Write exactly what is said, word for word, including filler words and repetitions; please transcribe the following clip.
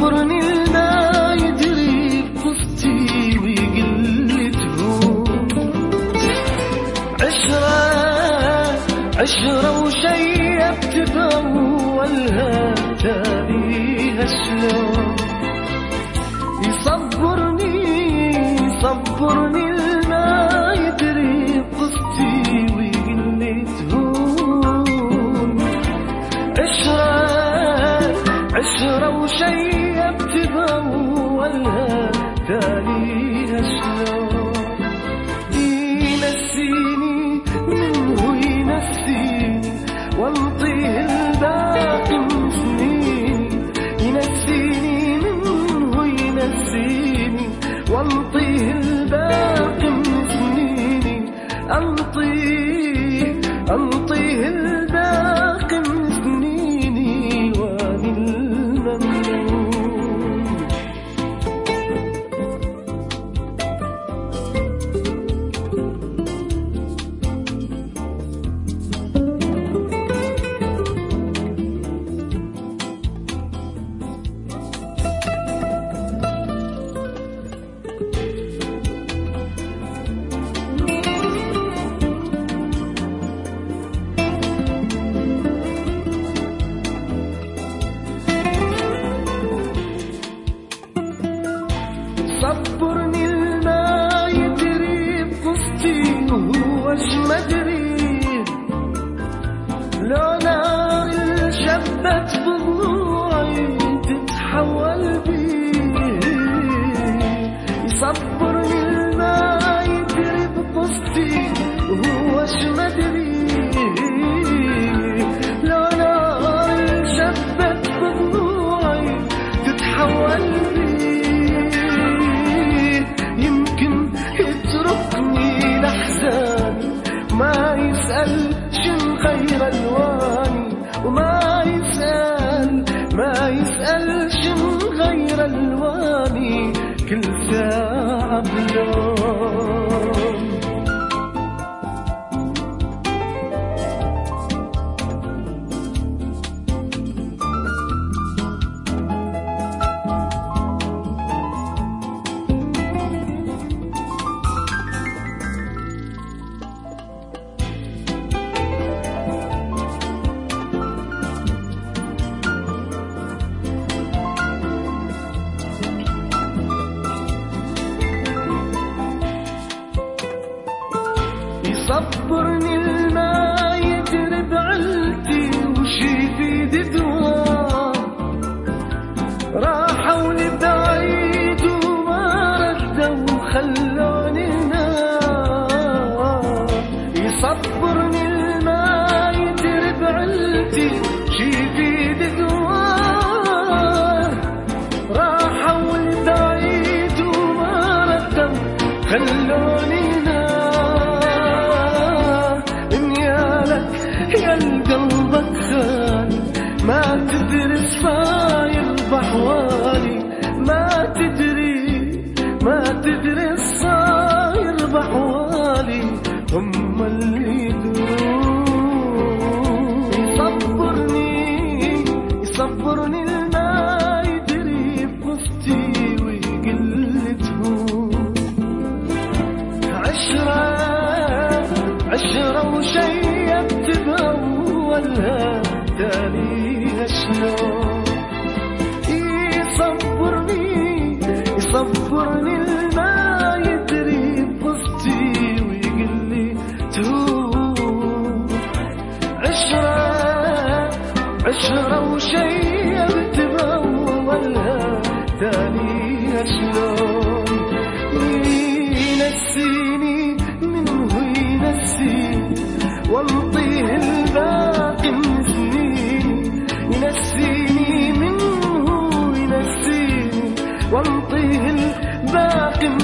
يصبرني الماء يجري بقصتي ويقل تهون. عشرة عشرة وشي بتتولها تاليها شلون. يصبرني يصبرني الماء يجري بقصتي ويقل تهون. عشرة عشرة وشي بتتولها تاليها شلون. ينسيني منه ينسيني وانطيه الباقي من سنيني. ينسيني منه ينسيني وانطيه الباقي من سنيني. انطيه انطيه الباقي من سنيني واني الممنون. صبرني الماء يجري بقصتي وهوش مدري. لو نار انشبت بضلوعي تتحول بيه. يصبرني الماء يجري بقصتي وهوش مدري. لو نار انشبت بضلوعي تتحول بيه. يتركني لحزاني ما يسأل شن غير الواني. وما يسأل ما يسأل شن غير الواني. كل ساعة بلون. يصبرني الماء يجري بعلتي وشي في ددوان. راحوا لبعيد وما ردوا وخلوني نار. يصبرني الماء يجري بعلتي وشي في ددوان. راحوا لبعيد وما ردوا خلوني يا القلبك خالي. ما تدري الصاير بحوالي. ما تدري ما تدري الصاير بحوالي. هم اللي يدرون. يصبرني يصبرني الماء يجري بقصتي ويقل تهون. عشرة عشرة وشي بتتولها تاليها شلون. يصبرني يصبرني الماء يجري بقصتي ويقلي تهون. عشرة عشرة وشي بتتولها تاليها شلون. ينسيني منه ينسيني وانطيه الباقي من سنيني. ينسيني منه ينسيني وانطيه الباقي من